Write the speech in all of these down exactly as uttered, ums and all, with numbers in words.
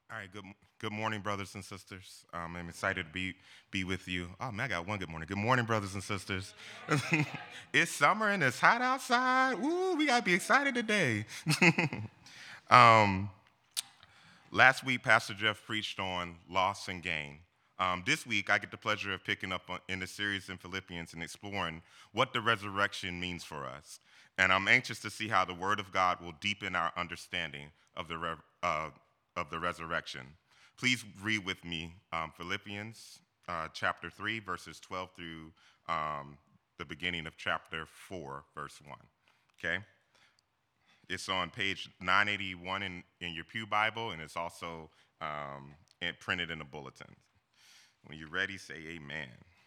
All right, good good morning, brothers and sisters. Um, I'm excited to be be with you. Oh man, I got one good morning. Good morning, brothers and sisters. It's summer and it's hot outside. Woo, we gotta be excited today. um, Last week, Pastor Jeff preached on loss and gain. Um, this week, I get the pleasure of picking up on, in the series in Philippians and exploring what the resurrection means for us. And I'm anxious to see how the Word of God will deepen our understanding of the, re- uh, of the resurrection. Please read with me um, Philippians uh, chapter three, verses twelve through um, the beginning of chapter four, verse one. Okay? It's on page nine eighty-one in, in your Pew Bible, and it's also um, in- printed in the bulletin. When you're ready, say amen.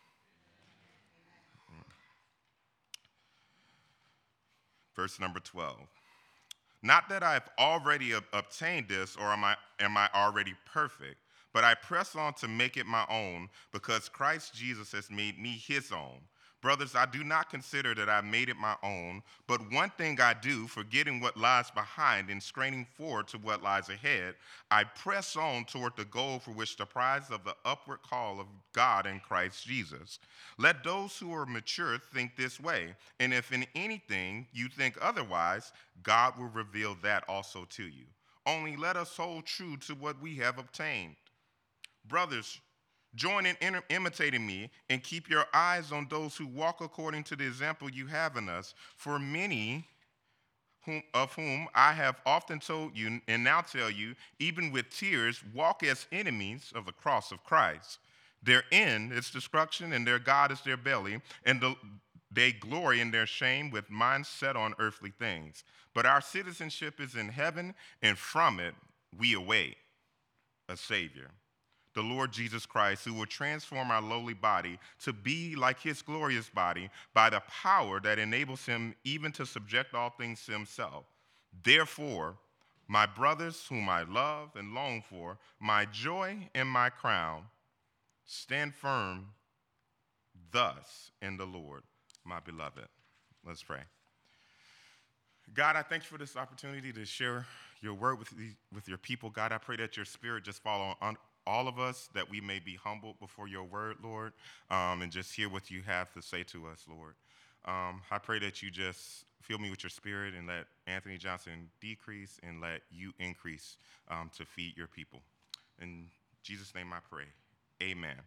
Verse number twelve. Not that I've already ob- obtained this or am I, am I already perfect, but I press on to make it my own because Christ Jesus has made me his own. Brothers, I do not consider that I made it my own, but one thing I do, forgetting what lies behind and straining forward to what lies ahead, I press on toward the goal for which the prize of the upward call of God in Christ Jesus. Let those who are mature think this way, and if in anything you think otherwise, God will reveal that also to you. Only let us hold true to what we have obtained. Brothers, join in imitating me and keep your eyes on those who walk according to the example you have in us. For many whom, of whom I have often told you and now tell you, even with tears, walk as enemies of the cross of Christ. Their end is destruction, and their God is their belly, and the, they glory in their shame with minds set on earthly things. But our citizenship is in heaven, and from it we await a Savior, the Lord Jesus Christ, who will transform our lowly body to be like his glorious body by the power that enables him even to subject all things to himself. Therefore, my brothers, whom I love and long for, my joy and my crown, stand firm thus in the Lord, my beloved. Let's pray. God, I thank you for this opportunity to share your word with, the, with your people. God, I pray that your spirit just fall on all of us, that we may be humbled before your word, Lord, um, and just hear what you have to say to us, Lord. Um, I pray that you just fill me with your spirit and let Anthony Johnson decrease and let you increase um, to feed your people. In Jesus' name I pray. Amen.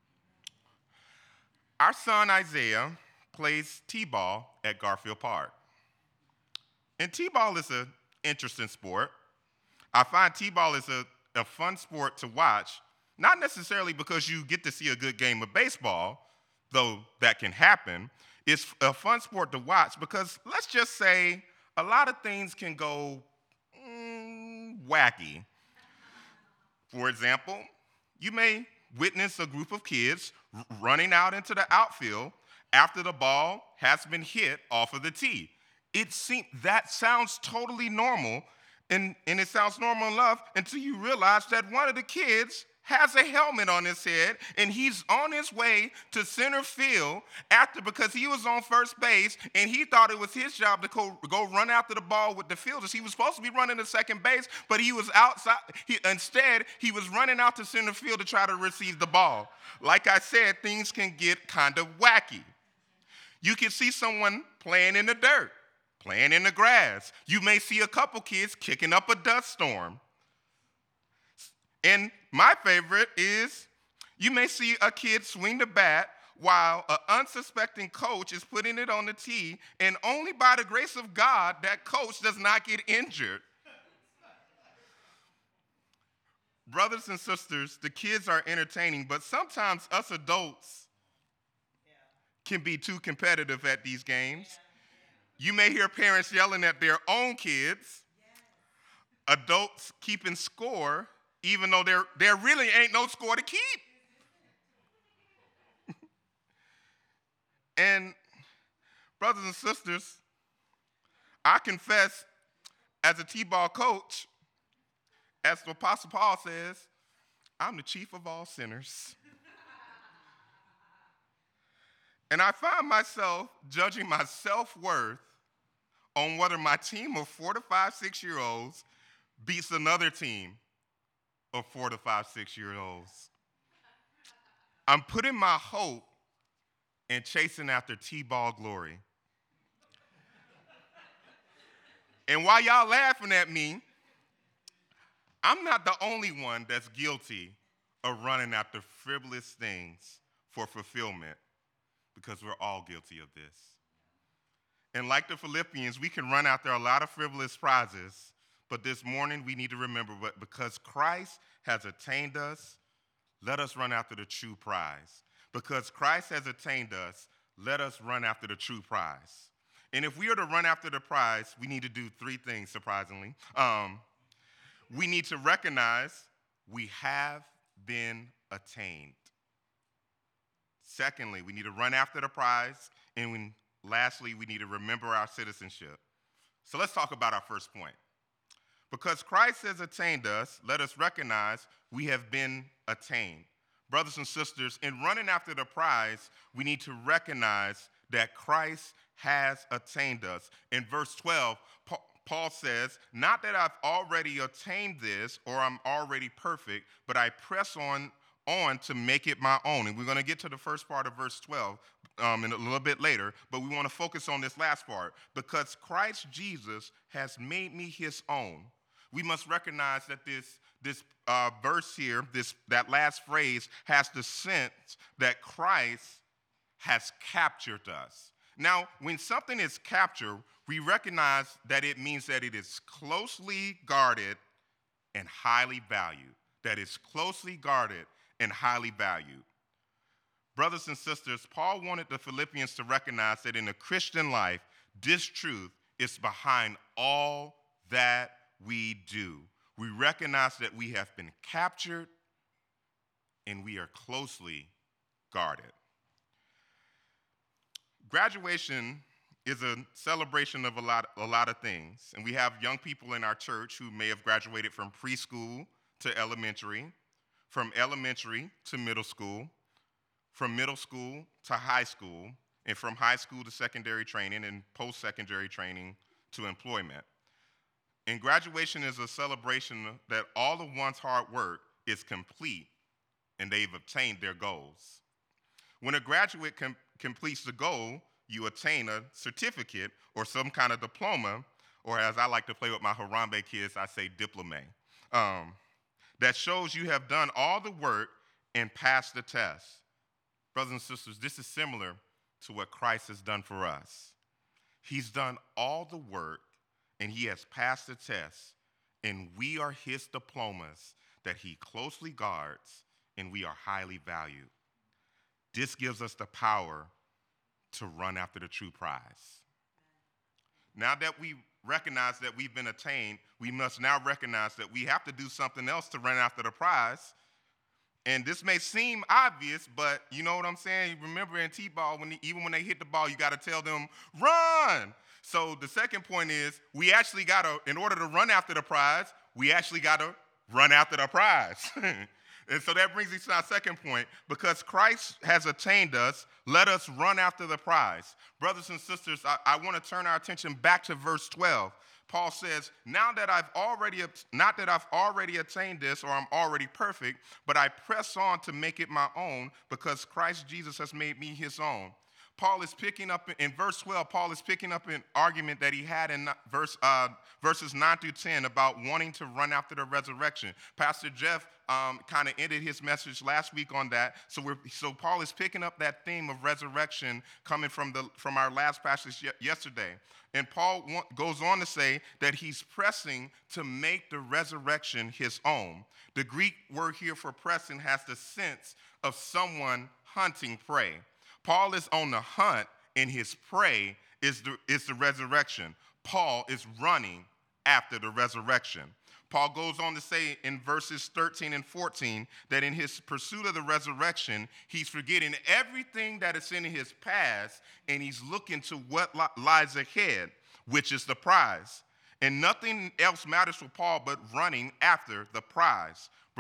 Our son Isaiah plays t-ball at Garfield Park. And t-ball is an interesting sport. I find t-ball is a, a fun sport to watch, not necessarily because you get to see a good game of baseball, though that can happen. It's a fun sport to watch because let's just say a lot of things can go mm, wacky. For example, you may witness a group of kids r- running out into the outfield after the ball has been hit off of the tee. It seems that sounds totally normal, and, and it sounds normal enough until you realize that one of the kids has a helmet on his head and he's on his way to center field after because he was on first base and he thought it was his job to go, go run after the ball with the fielders. He was supposed to be running to second base, but he was outside. He, instead, he was running out to center field to try to receive the ball. Like I said, things can get kind of wacky. You can see someone playing in the dirt, playing in the grass. You may see a couple kids kicking up a dust storm. And my favorite is you may see a kid swing the bat while an unsuspecting coach is putting it on the tee, and only by the grace of God that coach does not get injured. Brothers and sisters, the kids are entertaining, but sometimes us adults can be too competitive at these games. You may hear parents yelling at their own kids, adults keeping score, even though there, there really ain't no score to keep. And brothers and sisters, I confess, as a T-ball coach, as the Apostle Paul says, I'm the chief of all sinners. And I find myself judging my self-worth on whether my team of four to five, six-year-olds beats another team. of four to five, six-year-olds. I'm putting my hope in chasing after T-ball glory. And while y'all laughing at me, I'm not the only one that's guilty of running after frivolous things for fulfillment, because we're all guilty of this. And like the Philippians, we can run after a lot of frivolous prizes, but this morning we need to remember, but because Christ has attained us, let us run after the true prize. Because Christ has attained us, let us run after the true prize. And if we are to run after the prize, we need to do three things, surprisingly. Um, we need to recognize we have been attained. Secondly, we need to run after the prize. And when, lastly, we need to remember our citizenship. So let's talk about our first point. Because Christ has attained us, let us recognize we have been attained. Brothers and sisters, in running after the prize, we need to recognize that Christ has attained us. In verse twelve, Paul says, not that I've already attained this or I'm already perfect, but I press on, on to make it my own. And we're going to get to the first part of verse twelve um, in a little bit later, but we want to focus on this last part. Because Christ Jesus has made me his own. We must recognize that this, this uh, verse here, this, that last phrase, has the sense that Christ has captured us. Now, when something is captured, we recognize that it means that it is closely guarded and highly valued. That is closely guarded and highly valued. Brothers and sisters, Paul wanted the Philippians to recognize that in the Christian life, this truth is behind all that we do. We recognize that we have been captured and we are closely guarded. Graduation is a celebration of a lot, a lot of things. And we have young people in our church who may have graduated from preschool to elementary, from elementary to middle school, from middle school to high school, and from high school to secondary training and post-secondary training to employment. And graduation is a celebration that all of one's hard work is complete and they've obtained their goals. When a graduate com- completes the goal, you attain a certificate or some kind of diploma, or as I like to play with my Harambe kids, I say diplome, um, that shows you have done all the work and passed the test. Brothers and sisters, this is similar to what Christ has done for us. He's done all the work and he has passed the test, and we are his diplomas that he closely guards and we are highly valued. This gives us the power to run after the true prize. Now that we recognize that we've been attained, we must now recognize that we have to do something else to run after the prize. And this may seem obvious, but you know what I'm saying? Remember in T-ball, when they, even when they hit the ball, you got to tell them, run! So the second point is, we actually got to, in order to run after the prize, we actually got to run after the prize. And so that brings us to our second point. Because Christ has attained us, let us run after the prize. Brothers and sisters, I, I want to turn our attention back to verse twelve. Paul says, now that I've already, not that I've already attained this or I'm already perfect, but I press on to make it my own because Christ Jesus has made me his own. Paul is picking up, in verse twelve, Paul is picking up an argument that he had in verse, uh, verses nine through ten about wanting to run after the resurrection. Pastor Jeff um, kind of ended his message last week on that. So we're, so Paul is picking up that theme of resurrection coming from, the, from our last passage yesterday. And Paul goes on to say that he's pressing to make the resurrection his own. The Greek word here for pressing has the sense of someone hunting prey. Paul is on the hunt, and his prey is the, is the resurrection. Paul is running after the resurrection. Paul goes on to say in verses thirteen and fourteen that in his pursuit of the resurrection, he's forgetting everything that is in his past, and he's looking to what li- lies ahead, which is the prize. And nothing else matters for Paul but running after the prize.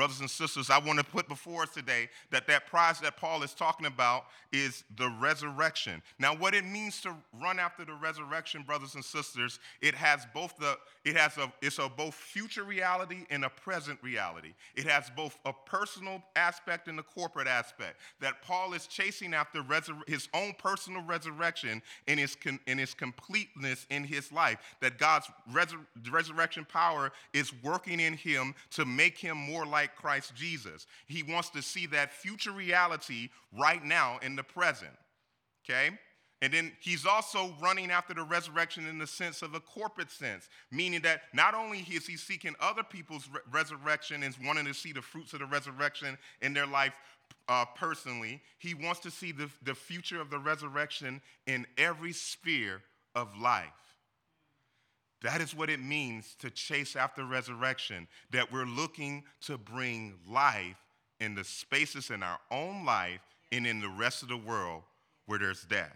Brothers and sisters, I want to put before us today that that prize that Paul is talking about is the resurrection. Now, what it means to run after the resurrection, brothers and sisters, it has both the it has a it's a both future reality and a present reality. It has both a personal aspect and a corporate aspect. That Paul is chasing after resur- his own personal resurrection in his con- in his completeness in his life. That God's resur- resurrection power is working in him to make him more like Christ Jesus. He wants to see that future reality right now in the present. Okay? And then he's also running after the resurrection in the sense of a corporate sense, meaning that not only is he seeking other people's re- resurrection and wanting to see the fruits of the resurrection in their life uh, personally, he wants to see the, the future of the resurrection in every sphere of life. That is what it means to chase after resurrection, that we're looking to bring life in the spaces in our own life and in the rest of the world where there's death.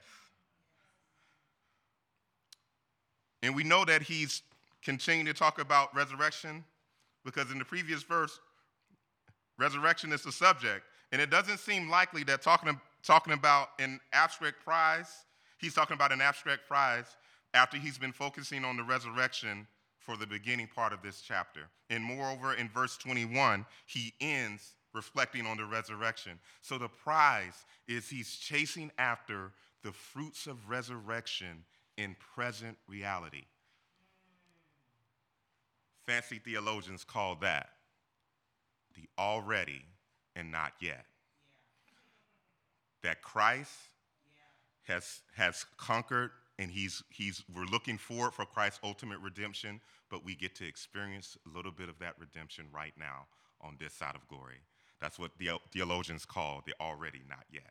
And we know that he's continuing to talk about resurrection because in the previous verse, resurrection is the subject. And it doesn't seem likely that talking, talking about an abstract prize, he's talking about an abstract prize after he's been focusing on the resurrection for the beginning part of this chapter. And moreover, in verse twenty-one, he ends reflecting on the resurrection. So the prize is he's chasing after the fruits of resurrection in present reality. Fancy theologians call that the already and not yet. Yeah. That Christ yeah. has, has conquered, and he's, he's, we're looking forward for Christ's ultimate redemption, but we get to experience a little bit of that redemption right now on this side of glory. That's what the theologians call the already not yet.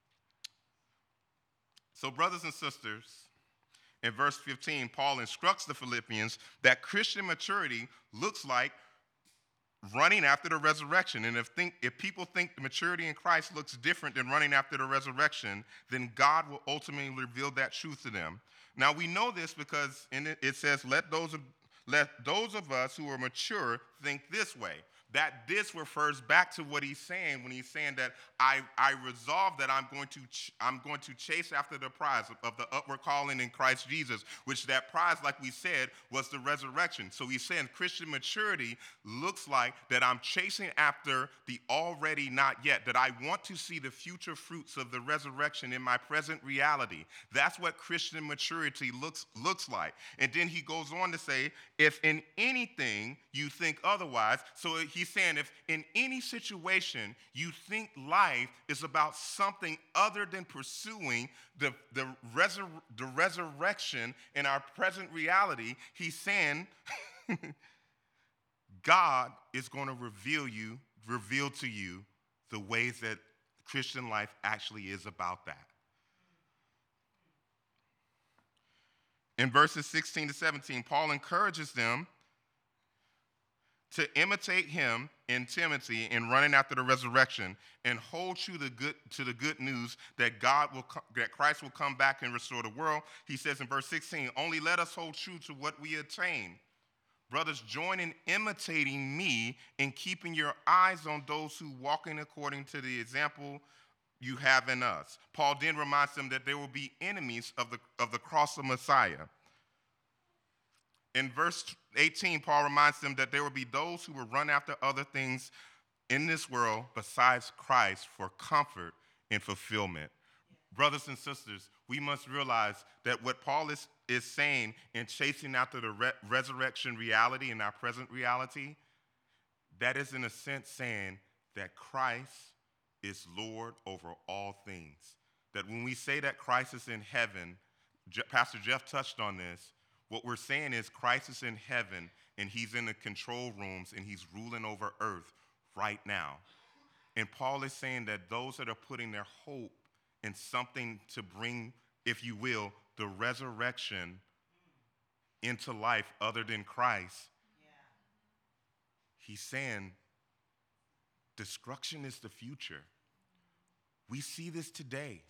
So brothers and sisters, in verse fifteen, Paul instructs the Philippians that Christian maturity looks like running after the resurrection. And if, think, if people think the maturity in Christ looks different than running after the resurrection, then God will ultimately reveal that truth to them. Now, we know this because in it, it says, let those, of, let those of us who are mature think this way. That this refers back to what he's saying when he's saying that I, I resolve that I'm going to ch- I'm going to chase after the prize of, of the upward calling in Christ Jesus, which that prize, like we said, was the resurrection. So he's saying Christian maturity looks like that I'm chasing after the already not yet, that I want to see the future fruits of the resurrection in my present reality. That's what Christian maturity looks looks like. And then he goes on to say, if in anything you think otherwise, so he He's saying if in any situation you think life is about something other than pursuing the, the, resur- the resurrection in our present reality, he's saying God is going to reveal you, reveal to you the ways that Christian life actually is about that. In verses sixteen to seventeen, Paul encourages them to imitate him in Timothy in running after the resurrection and hold true to the good to the good news that God will that Christ will come back and restore the world. He says in verse sixteen, only let us hold true to what we attain. Brothers, join in imitating me in keeping your eyes on those who walking according to the example you have in us. Paul then reminds them that there will be enemies of the of the cross of Messiah. In verse eighteen, Paul reminds them that there will be those who will run after other things in this world besides Christ for comfort and fulfillment. Brothers and sisters, we must realize that what Paul is, is saying in chasing after the re- resurrection reality in our present reality, that is in a sense saying that Christ is Lord over all things. That when we say that Christ is in heaven, Je- Pastor Jeff touched on this, what we're saying is Christ is in heaven and he's in the control rooms and he's ruling over earth right now. And Paul is saying that those that are putting their hope in something to bring, if you will, the resurrection into life other than Christ, yeah. He's saying destruction is the future. We see this today.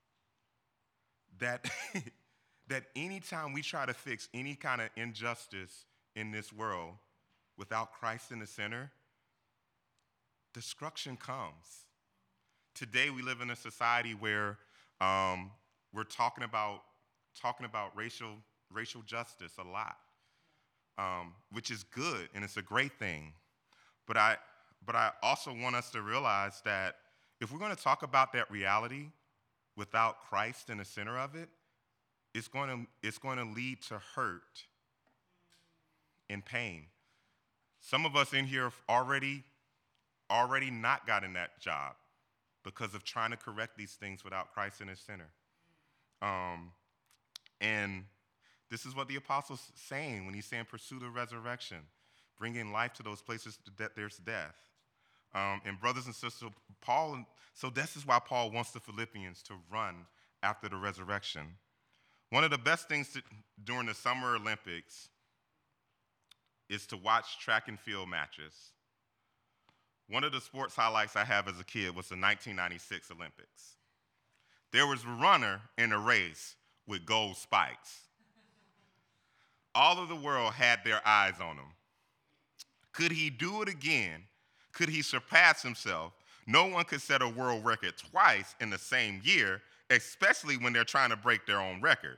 That that anytime we try to fix any kind of injustice in this world without Christ in the center, destruction comes. Today we live in a society where um, we're talking about talking about racial racial justice a lot, um, which is good and it's a great thing. But I but I also want us to realize that if we're going to talk about that reality without Christ in the center of it, it's going to it's going to lead to hurt and pain. Some of us in here have already already not gotten that job because of trying to correct these things without Christ in his center. Um, and this is what the apostle's saying when he's saying, pursue the resurrection, bringing life to those places that there's death. Um, and brothers and sisters, Paul, so this is why Paul wants the Philippians to run after the resurrection. One of the best things to, during the Summer Olympics is to watch track and field matches. One of the sports highlights I have as a kid was the nineteen ninety-six Olympics. There was a runner in a race with gold spikes. All of the world had their eyes on him. Could he do it again? Could he surpass himself? No one could set a world record twice in the same year, especially when they're trying to break their own record.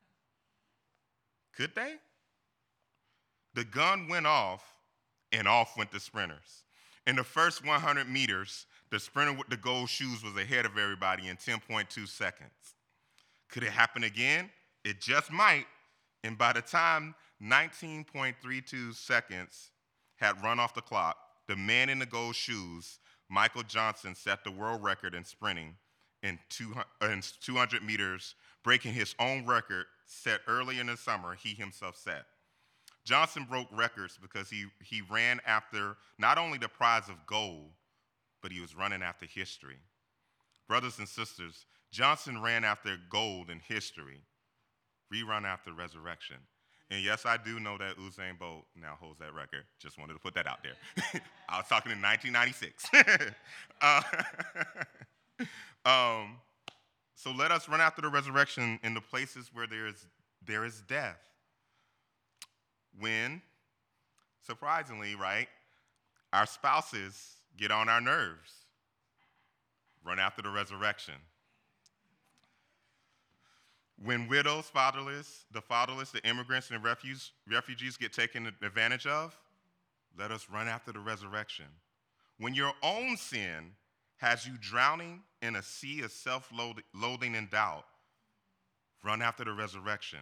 Could they? The gun went off, and off went the sprinters. In the first one hundred meters, the sprinter with the gold shoes was ahead of everybody in ten point two seconds. Could it happen again? It just might. And by the time nineteen point three two seconds had run off the clock, the man in the gold shoes, Michael Johnson, set the world record in sprinting in two hundred meters, breaking his own record set early in the summer he himself set. Johnson broke records because he, he ran after not only the prize of gold, but he was running after history. Brothers and sisters, Johnson ran after gold in history. We run after resurrection. And yes, I do know that Usain Bolt now holds that record. Just wanted to put that out there. I was talking in nineteen ninety-six. uh, um, so let us run after the resurrection in the places where there is, there is death. When, surprisingly, right, our spouses get on our nerves, run after the resurrection. When widows, fatherless, the fatherless, the immigrants, and the refugees, refugees get taken advantage of, let us run after the resurrection. When your own sin has you drowning in a sea of self-loathing and doubt, run after the resurrection.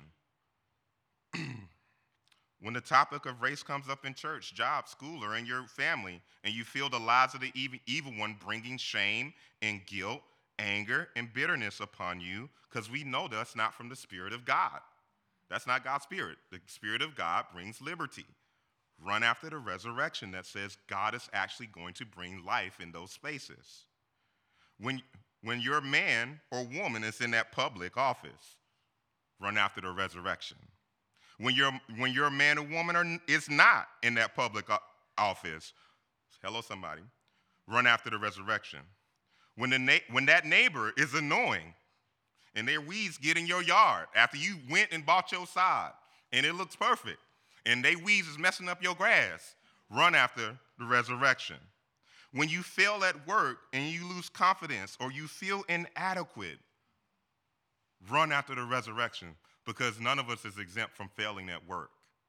When the topic of race comes up in church, job, school, or in your family, and you feel the lies of the evil one bringing shame and guilt, anger, and bitterness upon you, because we know that's not from the Spirit of God. That's not God's Spirit. The Spirit of God brings liberty. Run after the resurrection that says God is actually going to bring life in those spaces. When, when your man or woman is in that public office, run after the resurrection. When you're, when you're a man or woman are, is not in that public office, hello somebody, run after the resurrection. When, the na- when that neighbor is annoying and their weeds get in your yard after you went and bought your sod and it looks perfect and they weeds is messing up your grass, run after the resurrection. When you fail at work and you lose confidence or you feel inadequate, run after the resurrection, because none of us is exempt from failing at work.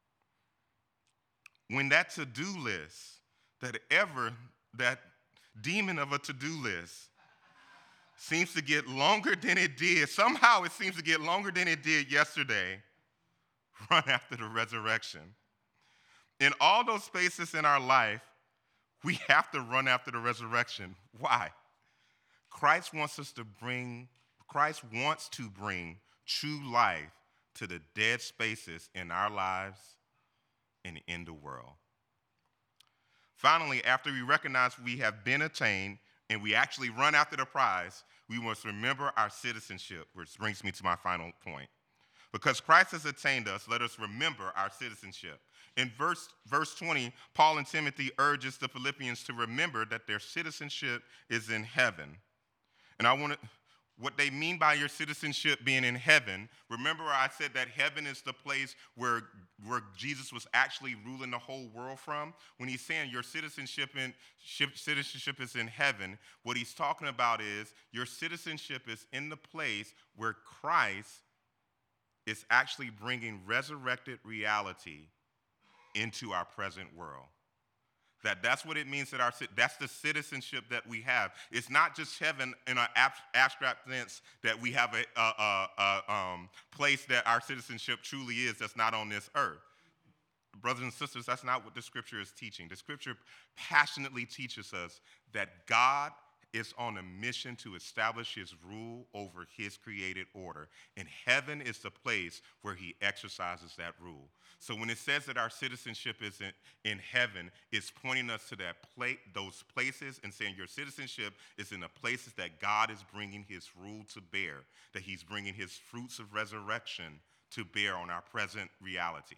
When that to-do list, that ever, that demon of a to-do list seems to get longer than it did, somehow it seems to get longer than it did yesterday, run after the resurrection. In all those spaces in our life, we have to run after the resurrection. Why? Christ wants us to bring, Christ wants to bring true life to the dead spaces in our lives and in the world. Finally, after we recognize we have been attained and we actually run after the prize, we must remember our citizenship, which brings me to my final point. Because Christ has attained us, let us remember our citizenship. In verse, verse twenty, Paul and Timothy urges the Philippians to remember that their citizenship is in heaven. And I want to, what they mean by your citizenship being in heaven, remember I said that heaven is the place where, where Jesus was actually ruling the whole world from? When he's saying your citizenship, in, citizenship is in heaven, what he's talking about is your citizenship is in the place where Christ is actually bringing resurrected reality into our present world. That that's what it means that our, that's the citizenship that we have. It's not just heaven in an abstract sense that we have a, a, a, a um, place that our citizenship truly is that's not on this earth. Brothers and sisters, that's not what the scripture is teaching. The scripture passionately teaches us that God is on a mission to establish his rule over his created order. And heaven is the place where he exercises that rule. So when it says that our citizenship is in, in heaven, it's pointing us to that pla- those places and saying your citizenship is in the places that God is bringing his rule to bear, that he's bringing his fruits of resurrection to bear on our present reality.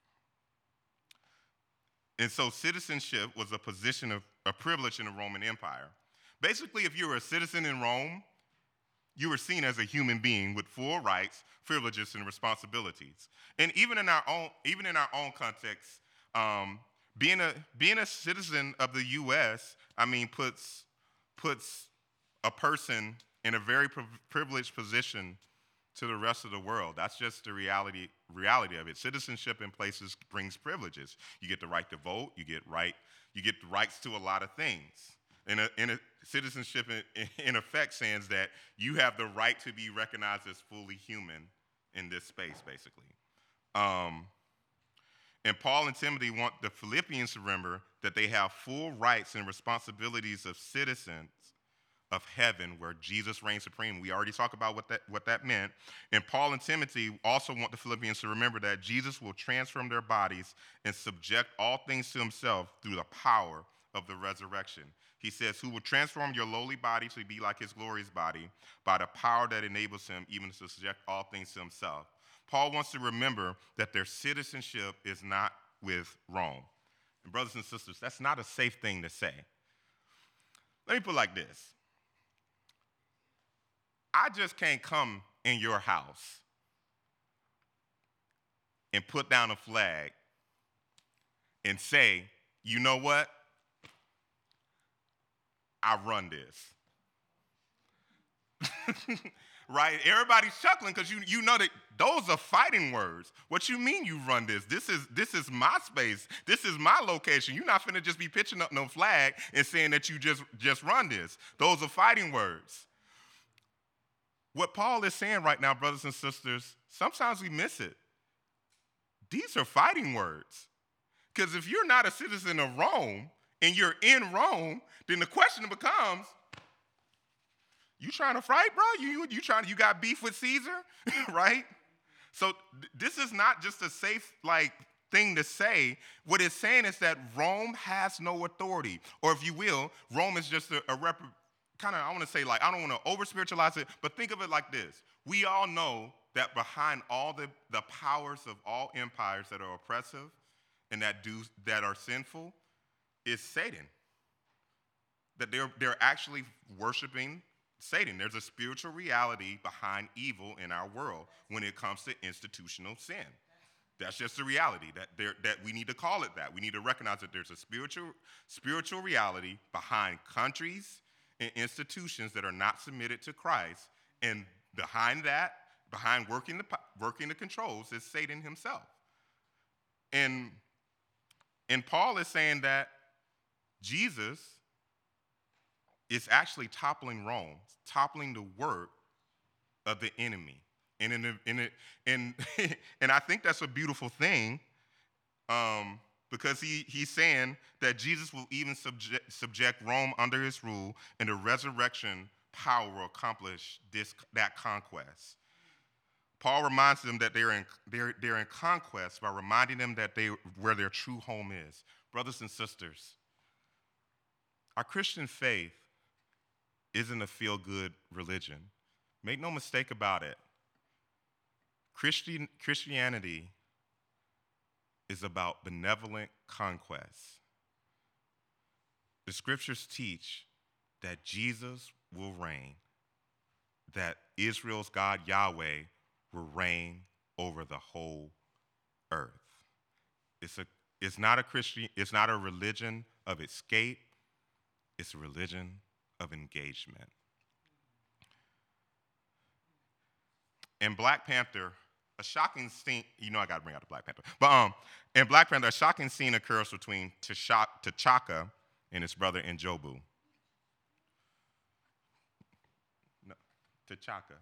And so citizenship was a position of a privilege in the Roman Empire. Basically, if you were a citizen in Rome, you were seen as a human being with full rights, privileges, and responsibilities. And even in our own, even in our own context, um, being a being a citizen of the U S, I mean, puts puts a person in a very privileged position to the rest of the world. That's just the reality reality of it. Citizenship in places brings privileges. You get the right to vote. You get right. You get the rights to a lot of things. In a, in a citizenship, in, in effect, saying that you have the right to be recognized as fully human in this space, basically. Um, and Paul and Timothy want the Philippians to remember that they have full rights and responsibilities of citizens of heaven where Jesus reigns supreme. We already talked about what that, what that meant. And Paul and Timothy also want the Philippians to remember that Jesus will transform their bodies and subject all things to himself through the power of the resurrection. He says, who will transform your lowly body to be like his glorious body by the power that enables him even to subject all things to himself. Paul wants to remember that their citizenship is not with Rome. And brothers and sisters, that's not a safe thing to say. Let me put it like this. I just can't come in your house and put down a flag and say, you know what? I run this. Right? Everybody's chuckling because you, you know that those are fighting words. What you mean you run this? This is this is my space. This is my location. You're not finna just be pitching up no flag and saying that you just, just run this. Those are fighting words. What Paul is saying right now, brothers and sisters, sometimes we miss it. These are fighting words. Because if you're not a citizen of Rome and you're in Rome, then the question becomes, you trying to fight, bro? You, you trying? You got beef with Caesar, right? So th- this is not just a safe like thing to say. What it's saying is that Rome has no authority, or if you will, Rome is just a, a rep. Kind of, I want to say like I don't want to over spiritualize it, but think of it like this: we all know that behind all the the powers of all empires that are oppressive and that do that are sinful is Satan. That they're, they're actually worshiping Satan. There's a spiritual reality behind evil in our world when it comes to institutional sin. That's just the reality, that, there, that we need to call it that. We need to recognize that there's a spiritual, spiritual reality behind countries and institutions that are not submitted to Christ. And behind that, behind working the, working the controls, is Satan himself. And, and Paul is saying that Jesus is actually toppling Rome, toppling the work of the enemy. And in, the, in it, and, and I think that's a beautiful thing um, because he, he's saying that Jesus will even subject, subject Rome under his rule, and the resurrection power will accomplish this, that conquest. Paul reminds them that they're in, they're, they're in conquest by reminding them that they where their true home is. Brothers and sisters, our Christian faith isn't a feel-good religion. Make no mistake about it. Christian, Christianity is about benevolent conquest. The scriptures teach that Jesus will reign, that Israel's God, Yahweh, will reign over the whole earth. It's, a, it's, not a Christian, it's not a religion of escape. It's a religion of engagement. In Black Panther, a shocking scene, you know I gotta bring out the Black Panther, but um, in Black Panther, a shocking scene occurs between T'Chaka and his brother N'Jobu. No, T'Chaka.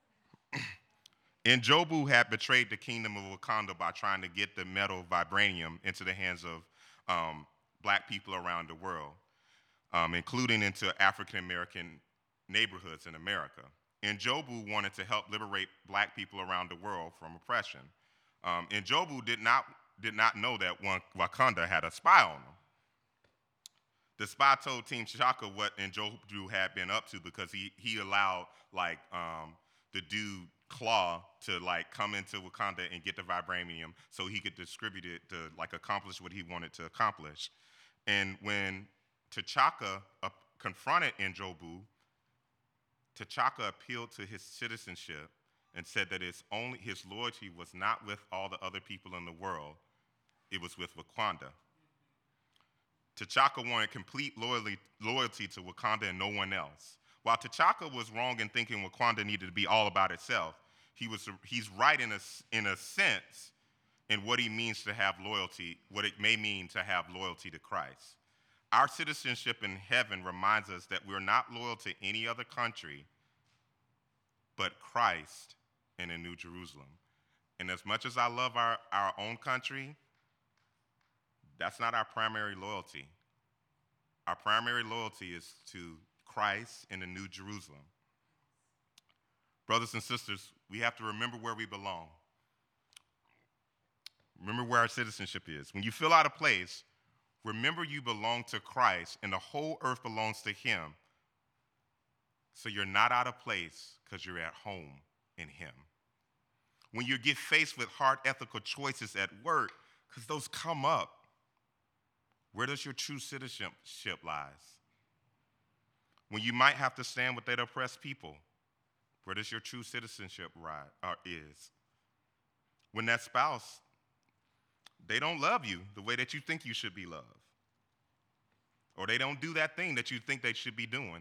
N'Jobu had betrayed the kingdom of Wakanda by trying to get the metal vibranium into the hands of um, black people around the world, um, including into African American neighborhoods in America. N'Jobu wanted to help liberate black people around the world from oppression. Um, N'Jobu did not, did not know that Wakanda had a spy on him. The spy told Team T'Chaka what N'Jobu had been up to because he, he allowed like um, the dude Claw to like come into Wakanda and get the vibranium so he could distribute it to like accomplish what he wanted to accomplish. And when T'Chaka uh, confronted N'Jobu, T'Chaka appealed to his citizenship and said that his, only, his loyalty was not with all the other people in the world, it was with Wakanda. T'Chaka wanted complete loyalty, loyalty to Wakanda and no one else. While T'Chaka was wrong in thinking Wakanda needed to be all about itself, he was, he's right in a, in a sense in what he means to have loyalty, what it may mean to have loyalty to Christ. Our citizenship in heaven reminds us that we're not loyal to any other country but Christ and the New Jerusalem. And as much as I love our, our own country, that's not our primary loyalty. Our primary loyalty is to Christ and the New Jerusalem. Brothers and sisters, we have to remember where we belong. Remember where our citizenship is. When you feel out of place, remember you belong to Christ and the whole earth belongs to him. So you're not out of place because you're at home in him. When you get faced with hard ethical choices at work, because those come up, where does your true citizenship lies? When you might have to stand with that oppressed people, where does your true citizenship ride, or is? When that spouse, they don't love you the way that you think you should be loved, or they don't do that thing that you think they should be doing,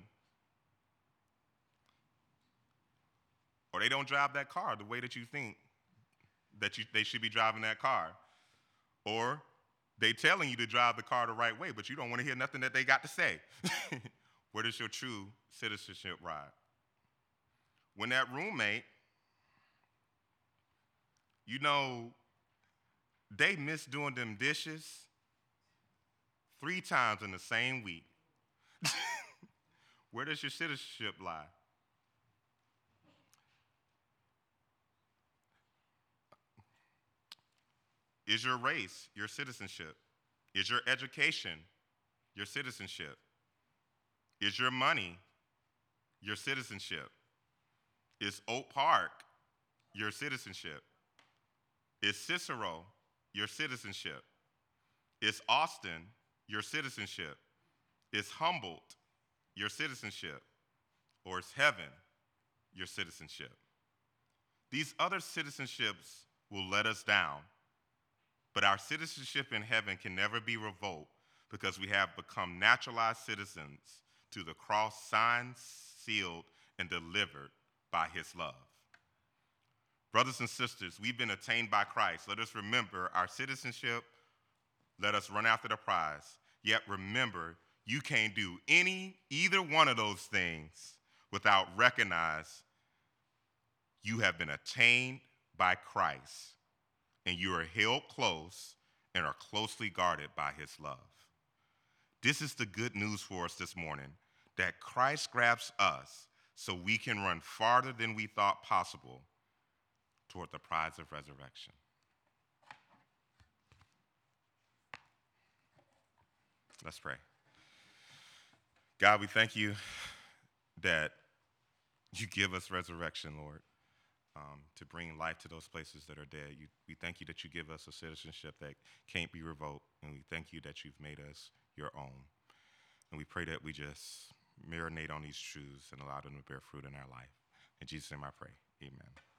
or they don't drive that car the way that you think that you, they should be driving that car, or they telling you to drive the car the right way, but you don't want to hear nothing that they got to say. Where does your true citizenship ride? When that roommate, you know, they miss doing them dishes three times in the same week. Where does your citizenship lie? Is your race your citizenship? Is your education your citizenship? Is your money your citizenship? Is Oak Park your citizenship? Is Cicero your citizenship? Is Austin your citizenship? Is Humboldt your citizenship? Or is heaven your citizenship? These other citizenships will let us down, but our citizenship in heaven can never be revoked because we have become naturalized citizens through the cross signed, sealed, and delivered by his love. Brothers and sisters, we've been attained by Christ. Let us remember our citizenship. Let us run after the prize. Yet remember, you can't do any, either one of those things without recognize you have been attained by Christ and you are held close and are closely guarded by his love. This is the good news for us this morning, that Christ grabs us so we can run farther than we thought possible toward the prize of resurrection. Let's pray. God, we thank you that you give us resurrection, Lord, um, to bring life to those places that are dead. You, we thank you that you give us a citizenship that can't be revoked, and we thank you that you've made us your own. And we pray that we just marinate on these truths and allow them to bear fruit in our life. In Jesus' name I pray. Amen.